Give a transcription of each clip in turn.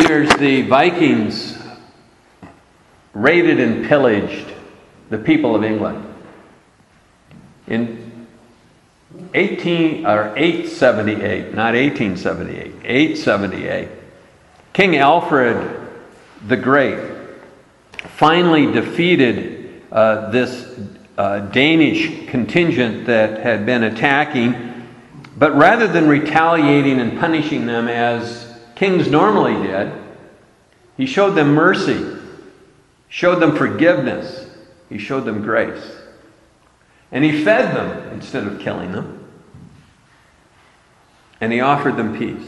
years, the Vikings raided and pillaged the people of England. In 878, not 1878, 878, King Alfred the Great finally defeated this Danish contingent that had been attacking, but rather than retaliating and punishing them as kings normally did, he showed them mercy, showed them forgiveness, he showed them grace. And he fed them instead of killing them. And he offered them peace.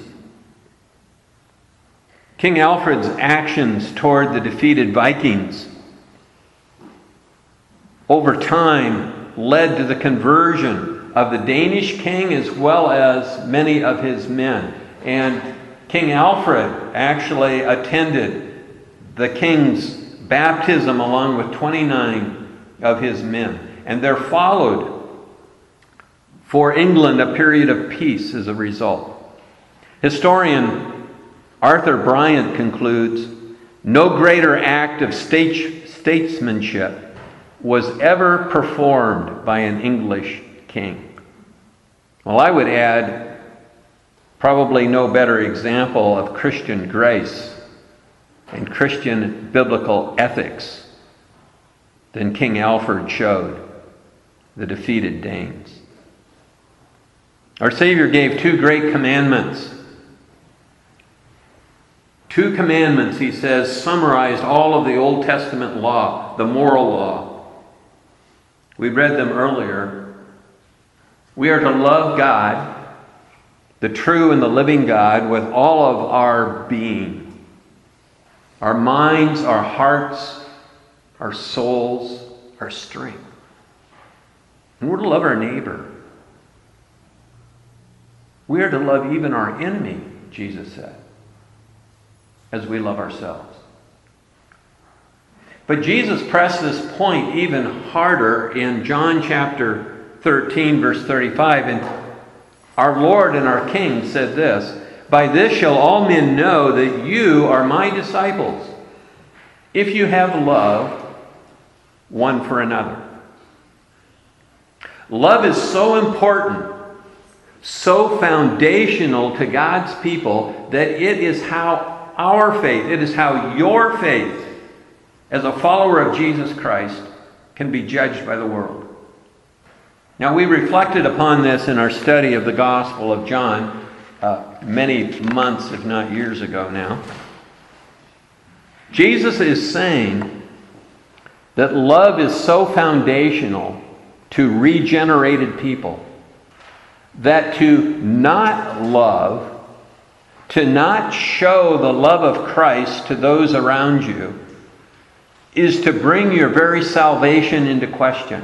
King Alfred's actions toward the defeated Vikings over time led to the conversion of the Danish king as well as many of his men. And King Alfred actually attended the king's baptism along with 29 of his men. And there followed for England a period of peace as a result. Historian Arthur Bryant concludes, no greater act of statesmanship was ever performed by an English king. Well, I would add, probably no better example of Christian grace and Christian biblical ethics than King Alfred showed the defeated Danes. Our Savior gave two great commandments. Two commandments, he says, summarized all of the Old Testament law, the moral law. We read them earlier. We are to love God, the true and the living God, with all of our being. Our minds, our hearts, our souls, our strength. And we're to love our neighbor. We are to love even our enemy, Jesus said, as we love ourselves. But Jesus pressed this point even harder in John chapter 13, verse 35. And our Lord and our King said this, by this shall all men know that you are my disciples, if you have love one for another. Love is so important, so foundational to God's people, that it is how our faith, it is how your faith as a follower of Jesus Christ can be judged by the world. Now, we reflected upon this in our study of the Gospel of John many months, if not years ago now. Jesus is saying that love is so foundational to regenerated people that to not love, to not show the love of Christ to those around you, is to bring your very salvation into question.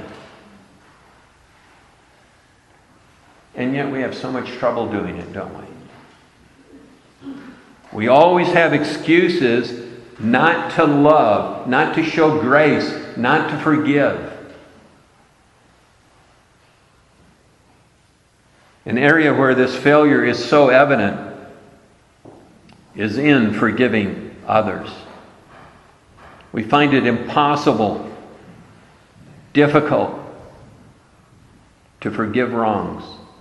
And yet we have so much trouble doing it, don't we? We always have excuses not to love, not to show grace, not to forgive. An area where this failure is so evident is in forgiving others. We find it impossible, difficult to forgive wrongs.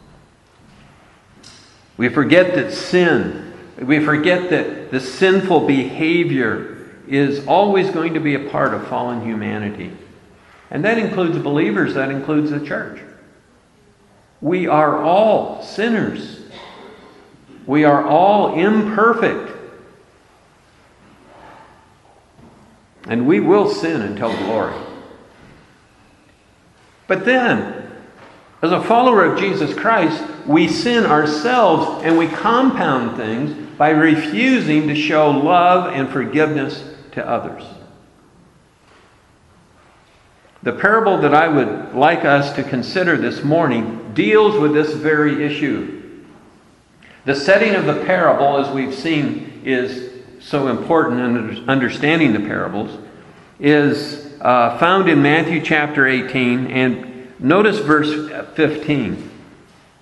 We forget that we forget that the sinful behavior is always going to be a part of fallen humanity. And that includes believers, that includes the church. We are all sinners. We are all imperfect. And we will sin until glory. But then, as a follower of Jesus Christ, we sin ourselves and we compound things by refusing to show love and forgiveness to others. The parable that I would like us to consider this morning deals with this very issue. The setting of the parable, as we've seen, is so important in understanding the parables, is found in Matthew chapter 18, and notice verse 15.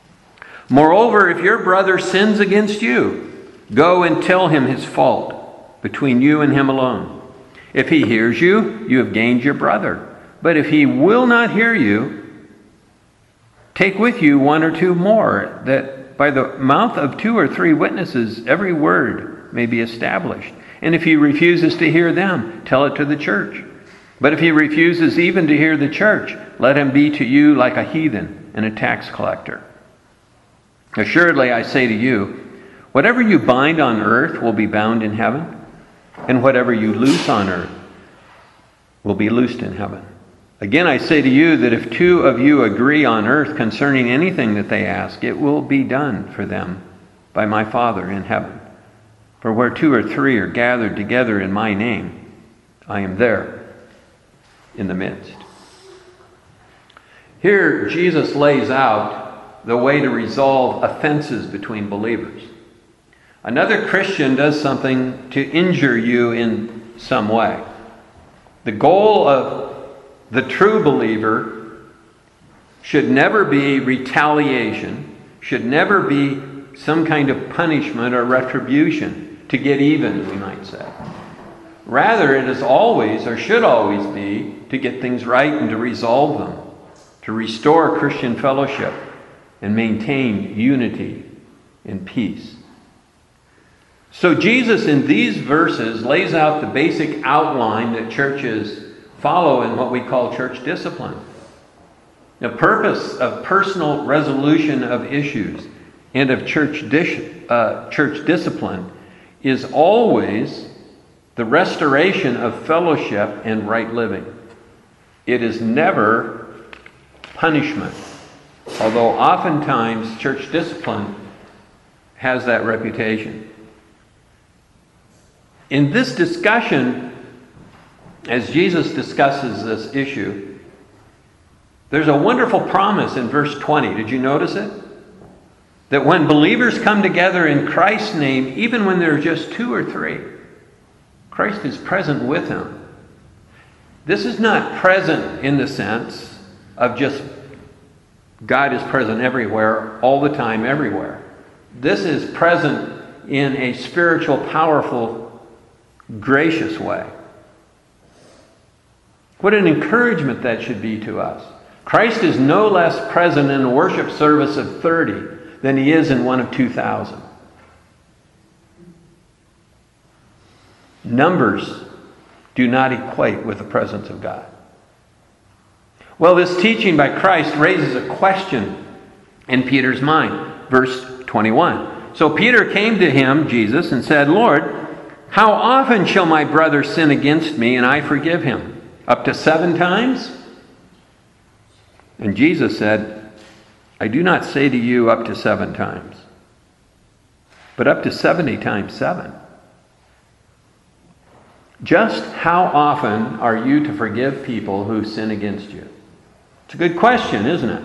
Moreover, if your brother sins against you, go and tell him his fault between you and him alone. If he hears you, you have gained your brother. But if he will not hear you, take with you one or two more, that by the mouth of 2 or 3 witnesses every word may be established. And if he refuses to hear them, tell it to the church. But if he refuses even to hear the church, let him be to you like a heathen and a tax collector. Assuredly, I say to you, whatever you bind on earth will be bound in heaven, and whatever you loose on earth will be loosed in heaven. Again, I say to you that if 2 of you agree on earth concerning anything that they ask, it will be done for them by my Father in heaven. For where 2 or 3 are gathered together in my name, I am there in the midst. Here, Jesus lays out the way to resolve offenses between believers. Another Christian does something to injure you in some way. The goal of the true believer should never be retaliation, should never be some kind of punishment or retribution to get even, we might say. Rather, it is always, or should always be, to get things right and to resolve them, to restore Christian fellowship and maintain unity and peace. So Jesus in these verses lays out the basic outline that churches follow in what we call church discipline. The purpose of personal resolution of issues and of church discipline is always the restoration of fellowship and right living. It is never punishment, although oftentimes church discipline has that reputation. In this discussion, as Jesus discusses this issue, there's a wonderful promise in verse 20. Did you notice it? That when believers come together in Christ's name, even when there are just 2 or 3, Christ is present with them. This is not present in the sense of just God is present everywhere, all the time, everywhere. This is present in a spiritual, powerful, gracious way. What an encouragement that should be to us. Christ is no less present in a worship service of 30 than he is in one of 2,000. Numbers do not equate with the presence of God. Well, this teaching by Christ raises a question in Peter's mind. Verse 21. So Peter came to him, Jesus, and said, Lord, how often shall my brother sin against me and I forgive him? Up to 7 times? And Jesus said, I do not say to you up to 7 times, but up to 70 times 7. Just how often are you to forgive people who sin against you? It's a good question, isn't it?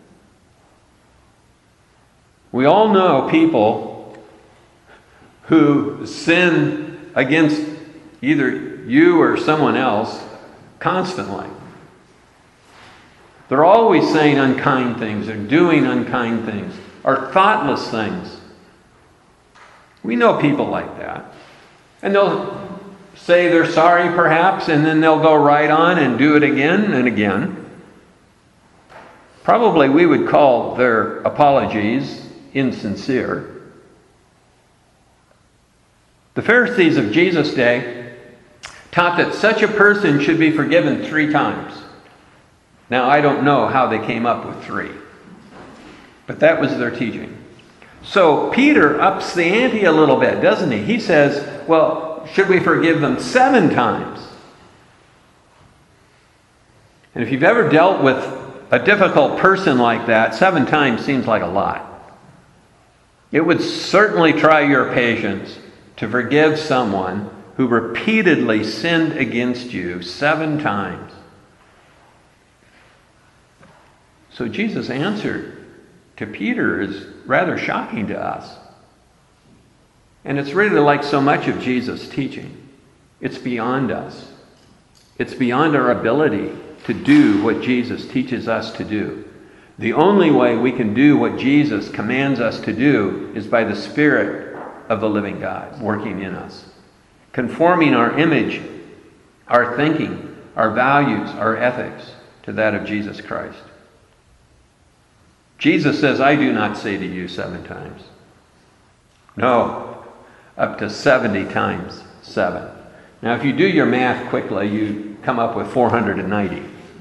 We all know people who sin against either you or someone else constantly. They're always saying unkind things, or doing unkind things, or thoughtless things. We know people like that. And they'll say they're sorry perhaps, and then they'll go right on and do it again and again. Probably we would call their apologies insincere. The Pharisees of Jesus' day taught that such a person should be forgiven 3 times. Now, I don't know how they came up with 3, but that was their teaching. So Peter ups the ante a little bit, doesn't he? He says, well, should we forgive them 7 times? And if you've ever dealt with a difficult person like that, 7 times seems like a lot. It would certainly try your patience to forgive someone who repeatedly sinned against you 7 times. So Jesus' answer to Peter is rather shocking to us. And it's really like so much of Jesus' teaching. It's beyond us. It's beyond our ability to do what Jesus teaches us to do. The only way we can do what Jesus commands us to do is by the Spirit of the living God working in us. conforming our image, our thinking, our values, our ethics to that of Jesus Christ. Jesus says, I do not say to you 7 times. No, up to 70 times 7. Now, if you do your math quickly, you come up with 490.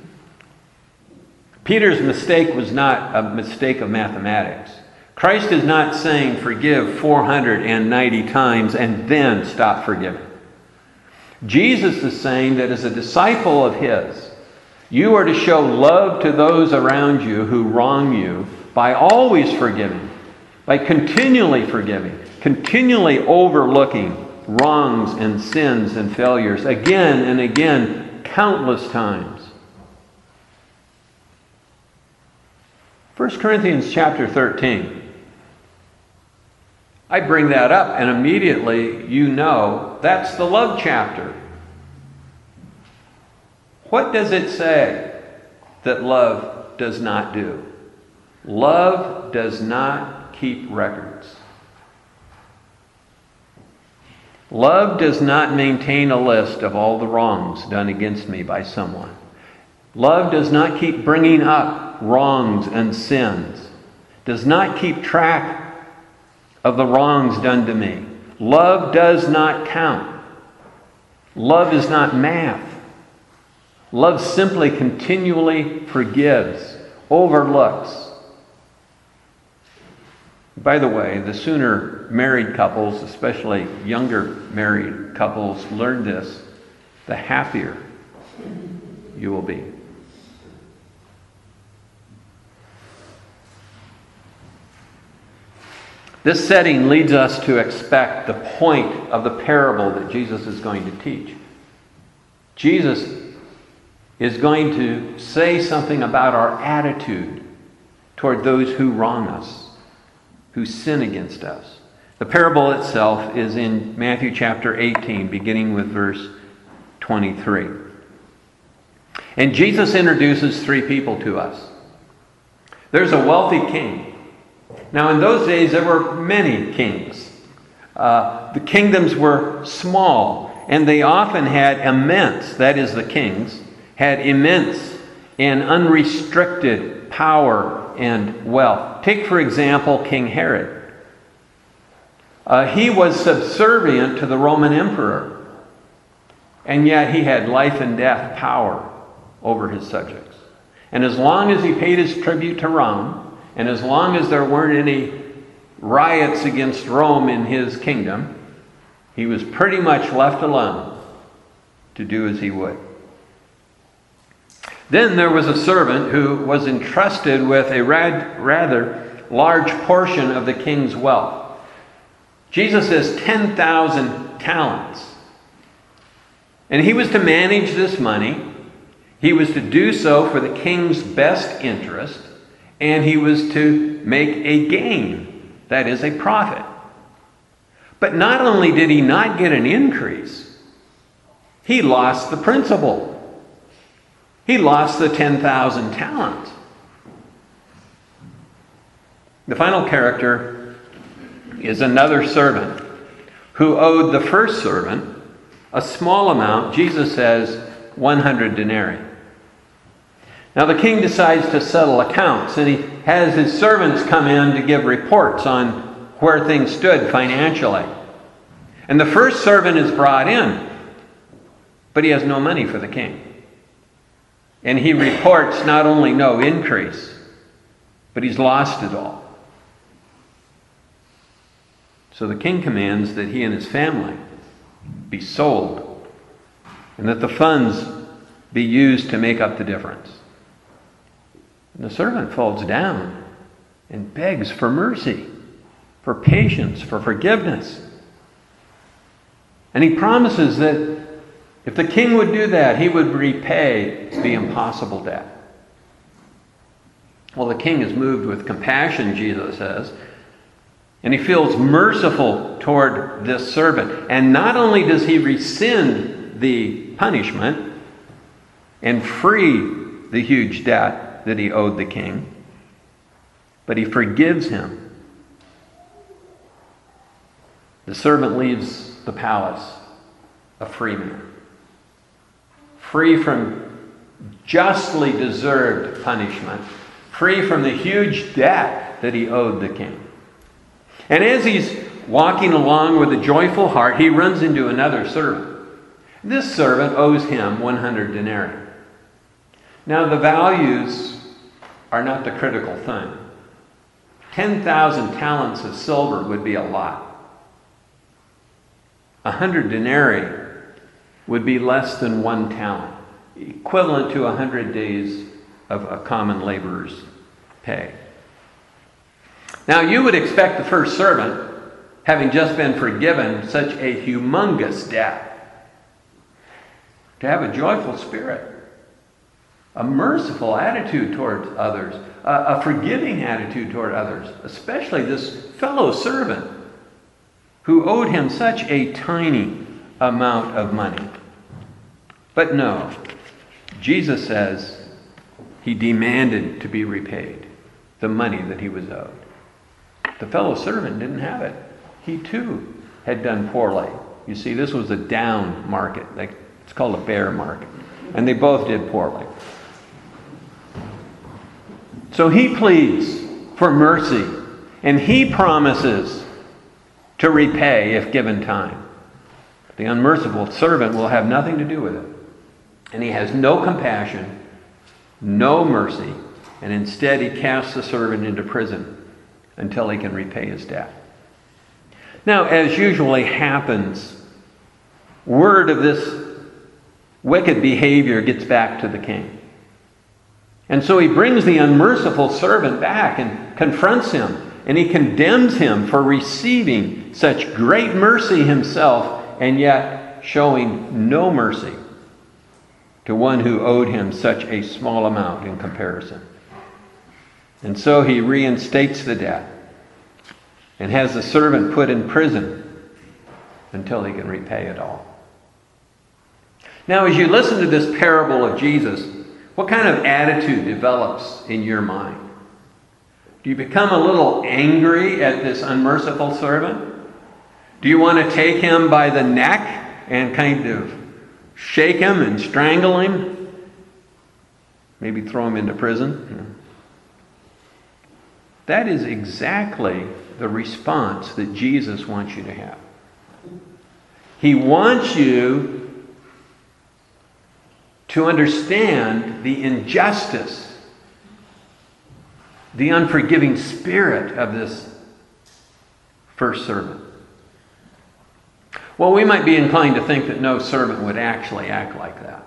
Peter's mistake was not a mistake of mathematics. Christ is not saying forgive 490 times and then stop forgiving. Jesus is saying that as a disciple of His, you are to show love to those around you who wrong you by always forgiving, by continually forgiving, continually overlooking wrongs and sins and failures again and again, countless times. 1 Corinthians chapter 13. I bring that up and immediately you know that's the love chapter. What does it say that love does not do? Love does not keep records. Love does not maintain a list of all the wrongs done against me by someone. Love does not keep bringing up wrongs and sins. Does not keep track of the wrongs done to me. Love does not count. Love is not math. Love simply continually forgives, overlooks. By the way, the sooner married couples, especially younger married couples, learn this, the happier you will be. This setting leads us to expect the point of the parable that Jesus is going to teach. Jesus is going to say something about our attitude toward those who wrong us, who sin against us. The parable itself is in Matthew chapter 18, beginning with verse 23. And Jesus introduces 3 people to us. There's a wealthy king. Now, in those days, there were many kings. The kingdoms were small, and they often had immense, that is, the kings, had immense and unrestricted power and wealth. Take, for example, King Herod. He was subservient to the Roman emperor, and yet he had life and death power over his subjects. And as long as he paid his tribute to Rome, and as long as there weren't any riots against Rome in his kingdom, he was pretty much left alone to do as he would. Then there was a servant who was entrusted with a rather large portion of the king's wealth. Jesus says 10,000 talents. And he was to manage this money. He was to do so for the king's best interest. And he was to make a gain, that is, a profit. But not only did he not get an increase, he lost the principal. He lost the 10,000 talents. The final character is another servant who owed the first servant a small amount. Jesus says 100 denarii. Now the king decides to settle accounts, and he has his servants come in to give reports on where things stood financially. And the first servant is brought in, but he has no money for the king. And he reports not only no increase, but he's lost it all. So the king commands that he and his family be sold, and that the funds be used to make up the difference. And the servant falls down and begs for mercy, for patience, for forgiveness. And he promises that if the king would do that, he would repay the impossible debt. Well, the king is moved with compassion, Jesus says, and he feels merciful toward this servant. And not only does he rescind the punishment and free the huge debt that he owed the king, but he forgives him. The servant leaves the palace a free man, free from justly deserved punishment, free from the huge debt that he owed the king. And as he's walking along with a joyful heart, he runs into another servant. This servant owes him 100 denarii. Now, the values are not the critical thing. 10,000 talents of silver would be a lot. 100 denarii would be less than 1 talent, equivalent to 100 days of a common laborer's pay. Now, you would expect the first servant, having just been forgiven such a humongous debt, to have a joyful spirit, a merciful attitude toward others, a forgiving attitude toward others, especially this fellow servant who owed him such a tiny amount of money. But no, Jesus says he demanded to be repaid the money that he was owed. The fellow servant didn't have it. He too had done poorly. You see, this was a down market. It's called a bear market. And they both did poorly. So he pleads for mercy, and he promises to repay if given time. The unmerciful servant will have nothing to do with it. And he has no compassion, no mercy, and instead he casts the servant into prison until he can repay his debt. Now, as usually happens, word of this wicked behavior gets back to the king. And so he brings the unmerciful servant back and confronts him, and he condemns him for receiving such great mercy himself and yet showing no mercy to one who owed him such a small amount in comparison. And so he reinstates the debt and has the servant put in prison until he can repay it all. Now, as you listen to this parable of Jesus, what kind of attitude develops in your mind? Do you become a little angry at this unmerciful servant? Do you want to take him by the neck and kind of shake him and strangle him? Maybe throw him into prison? That is exactly the response that Jesus wants you to have. He wants you to understand the injustice, the unforgiving spirit of this first servant. Well, we might be inclined to think that no servant would actually act like that.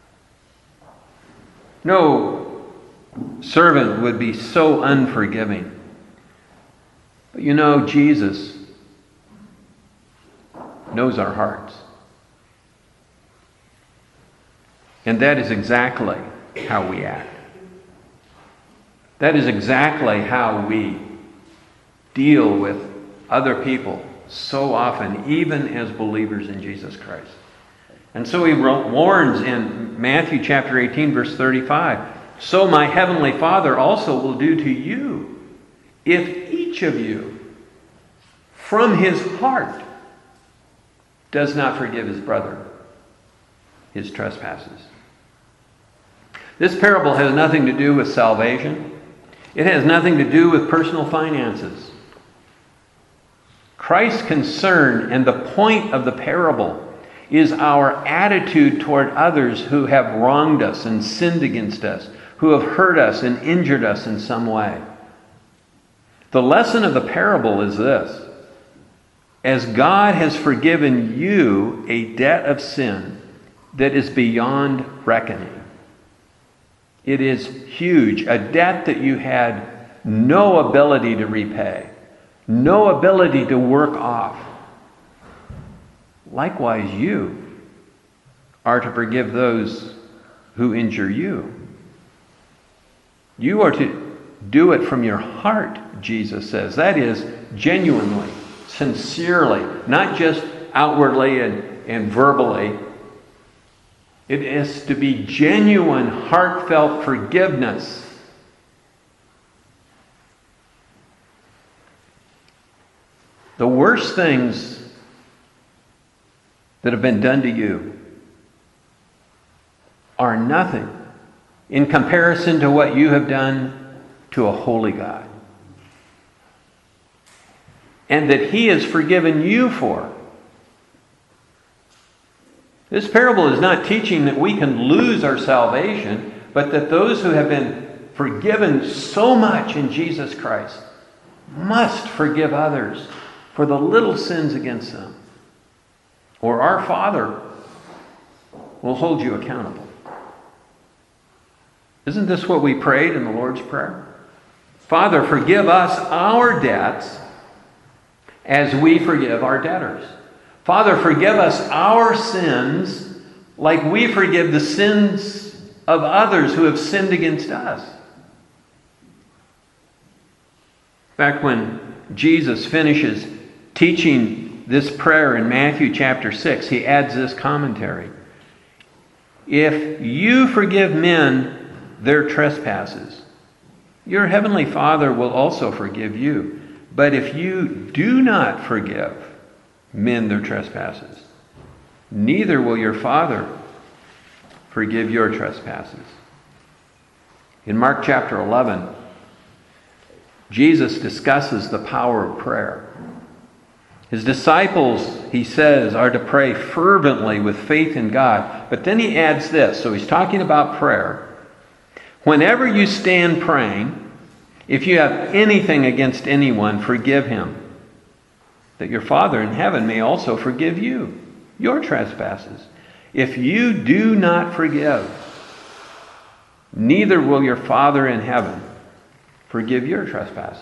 No servant would be so unforgiving. But you know, Jesus knows our hearts. And that is exactly how we act. That is exactly how we deal with other people so often, even as believers in Jesus Christ. And so he warns in Matthew chapter 18, verse 35, "So my heavenly Father also will do to you, if each of you from his heart does not forgive his brother his trespasses." This parable has nothing to do with salvation. It has nothing to do with personal finances. Christ's concern and the point of the parable is our attitude toward others who have wronged us and sinned against us, who have hurt us and injured us in some way. The lesson of the parable is this: as God has forgiven you a debt of sin that is beyond reckoning, it is huge, a debt that you had no ability to repay, no ability to work off. Likewise, you are to forgive those who injure you. You are to do it from your heart, Jesus says. That is, genuinely, sincerely, not just outwardly and verbally. It is to be genuine, heartfelt forgiveness. The worst things that have been done to you are nothing in comparison to what you have done to a holy God. And that He has forgiven you for. This parable is not teaching that we can lose our salvation, but that those who have been forgiven so much in Jesus Christ must forgive others for the little sins against them, or our Father will hold you accountable. Isn't this what we prayed in the Lord's Prayer? Father, forgive us our debts as we forgive our debtors. Father, forgive us our sins like we forgive the sins of others who have sinned against us. In fact, when Jesus finishes teaching this prayer in Matthew chapter 6, he adds this commentary. If you forgive men their trespasses, your heavenly Father will also forgive you. But if you do not forgive men their trespasses, neither will your Father forgive your trespasses. In Mark chapter 11, Jesus discusses the power of prayer. His disciples, he says, are to pray fervently with faith in God. But then he adds this. So he's talking about prayer. Whenever you stand praying, if you have anything against anyone, forgive him, that your Father in heaven may also forgive you your trespasses. If you do not forgive, neither will your Father in heaven forgive your trespasses.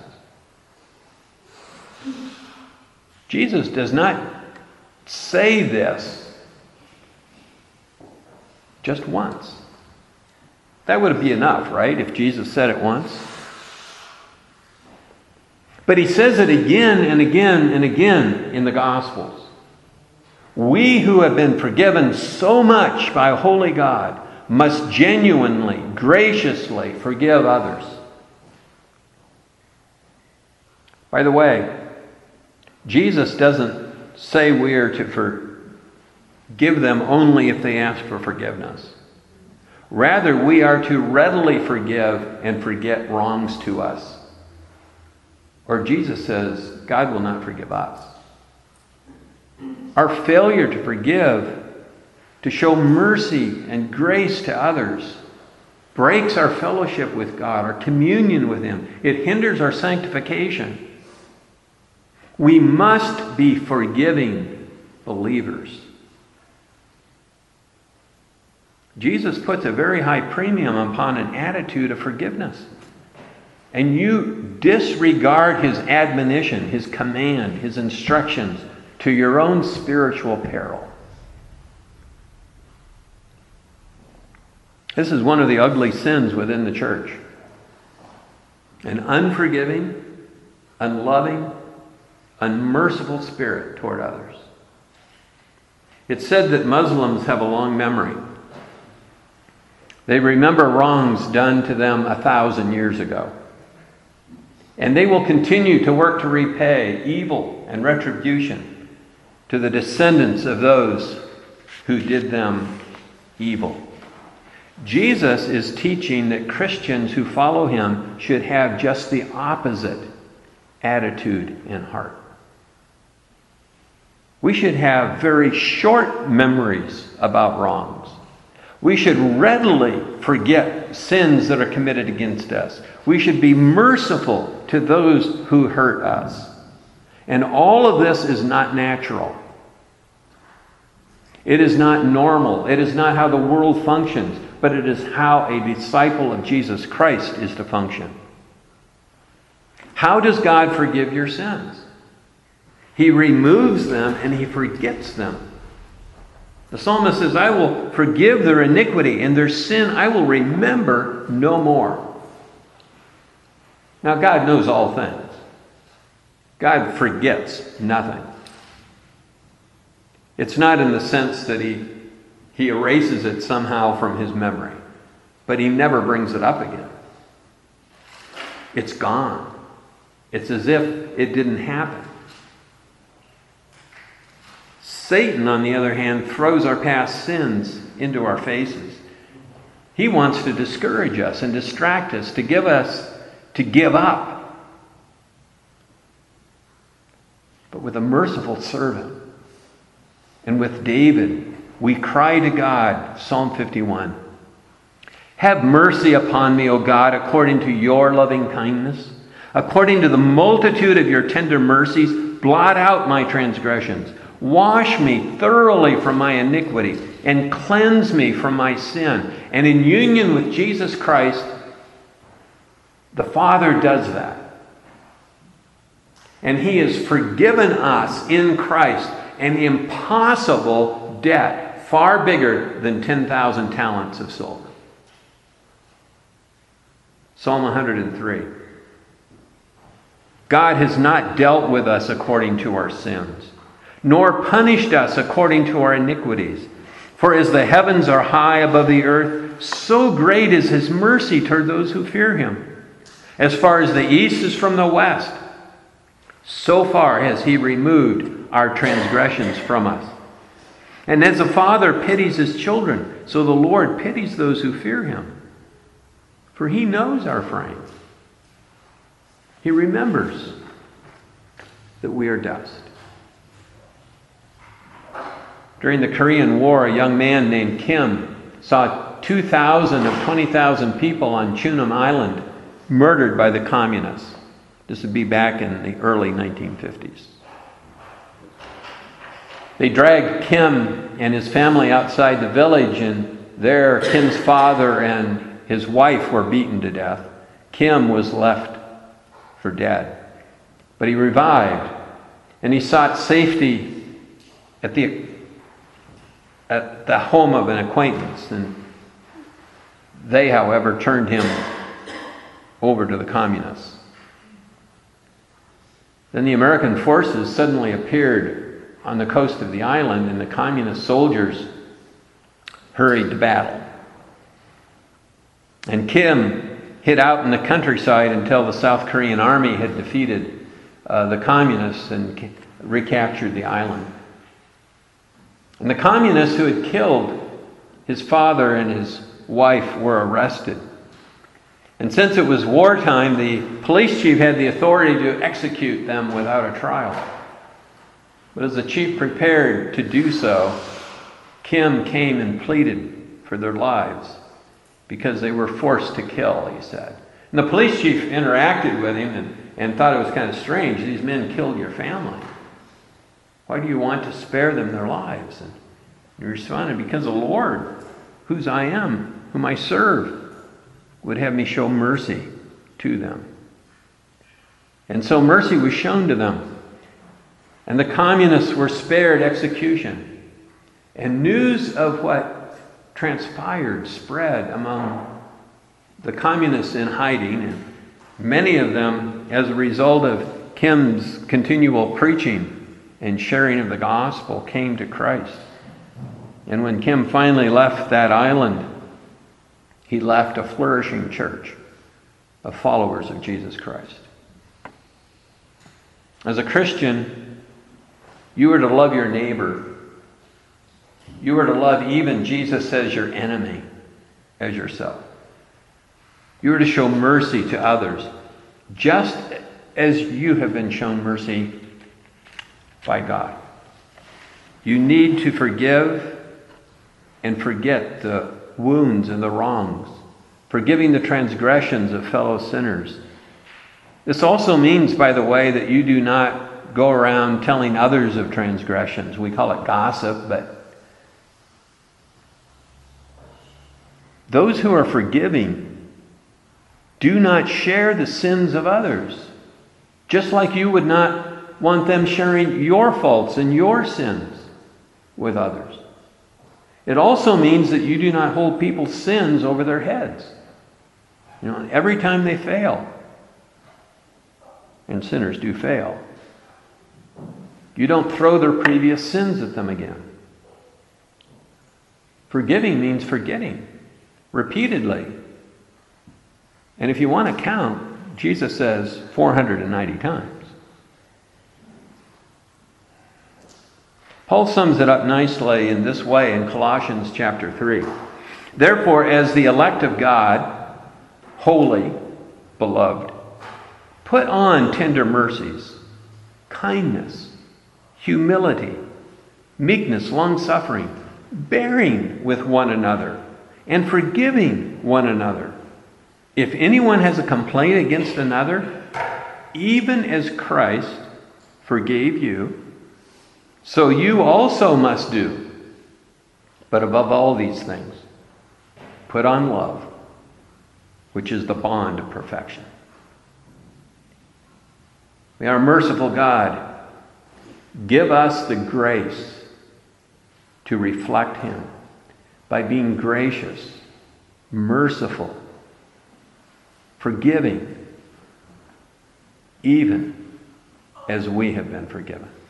Jesus does not say this just once. That would be enough, right, if Jesus said it once? But he says it again and again and again in the Gospels. We who have been forgiven so much by a holy God must genuinely, graciously forgive others. By the way, Jesus doesn't say we are to forgive them only if they ask for forgiveness. Rather, we are to readily forgive and forget wrongs to us. Or Jesus says, God will not forgive us. Our failure to forgive, to show mercy and grace to others, breaks our fellowship with God, our communion with Him. It hinders our sanctification. We must be forgiving believers. Jesus puts a very high premium upon an attitude of forgiveness. And you disregard His admonition, His command, His instructions to your own spiritual peril. This is one of the ugly sins within the church. An unforgiving, unloving, unmerciful spirit toward others. It's said that Muslims have a long memory. They remember wrongs done to them 1,000 years ago. And they will continue to work to repay evil and retribution to the descendants of those who did them evil. Jesus is teaching that Christians who follow Him should have just the opposite attitude and heart. We should have very short memories about wrongs. We should readily forget sins that are committed against us. We should be merciful to those who hurt us. And all of this is not natural. It is not normal. It is not how the world functions, but it is how a disciple of Jesus Christ is to function. How does God forgive your sins? He removes them and He forgets them. The psalmist says, I will forgive their iniquity, and their sin I will remember no more. Now, God knows all things. God forgets nothing. It's not in the sense that He erases it somehow from His memory, but He never brings it up again. It's gone. It's as if it didn't happen. Satan, on the other hand, throws our past sins into our faces. He wants to discourage us and distract us, to give up. But with a merciful servant and with David, we cry to God, Psalm 51, "Have mercy upon me, O God, according to your loving kindness. According to the multitude of your tender mercies, blot out my transgressions. Wash me thoroughly from my iniquity and cleanse me from my sin." And in union with Jesus Christ, the Father does that. And He has forgiven us in Christ an impossible debt, far bigger than 10,000 talents of silver. Psalm 103. God has not dealt with us according to our sins, nor punished us according to our iniquities. For as the heavens are high above the earth, so great is His mercy toward those who fear Him. As far as the east is from the west, so far has He removed our transgressions from us. And as a father pities his children, so the Lord pities those who fear Him. For He knows our frame. He remembers that we are dust. During the Korean War, a young man named Kim saw 2,000 of 20,000 people on Chunum Island murdered by the communists. This would be back in the early 1950s. They dragged Kim and his family outside the village, and there Kim's father and his wife were beaten to death. Kim was left for dead. But he revived, and he sought safety at the home of an acquaintance. And they, however, turned him over to the communists. Then the American forces suddenly appeared on the coast of the island, and the communist soldiers hurried to battle. And Kim hid out in the countryside until the South Korean army had defeated the communists and recaptured the island. And the communists who had killed his father and his wife were arrested. And since it was wartime, the police chief had the authority to execute them without a trial. But as the chief prepared to do so, Kim came and pleaded for their lives because they were forced to kill, he said. And the police chief interacted with him and thought it was kind of strange. These men killed your family. Why do you want to spare them their lives? And he responded, because the Lord, whose I am, whom I serve, would have me show mercy to them. And so mercy was shown to them. And the communists were spared execution. And news of what transpired spread among the communists in hiding. And many of them, as a result of Kim's continual preaching and sharing of the gospel, came to Christ. And when Kim finally left that island, he left a flourishing church of followers of Jesus Christ. As a Christian, you are to love your neighbor. You are to love even, Jesus says, your enemy as yourself. You are to show mercy to others, just as you have been shown mercy by God. You need to forgive and forget the wounds and the wrongs, forgiving the transgressions of fellow sinners. This also means, by the way, that you do not go around telling others of transgressions. We call it gossip, but those who are forgiving do not share the sins of others, just like you would not want them sharing your faults and your sins with others. It also means that you do not hold people's sins over their heads. You know, every time they fail, and sinners do fail, you don't throw their previous sins at them again. Forgiving means forgetting repeatedly. And if you want to count, Jesus says 490 times. Paul sums it up nicely in this way in Colossians chapter 3. Therefore, as the elect of God, holy, beloved, put on tender mercies, kindness, humility, meekness, long-suffering, bearing with one another, and forgiving one another. If anyone has a complaint against another, even as Christ forgave you, so you also must do. But above all these things, put on love, which is the bond of perfection. May our merciful God give us the grace to reflect Him by being gracious, merciful, forgiving, even as we have been forgiven.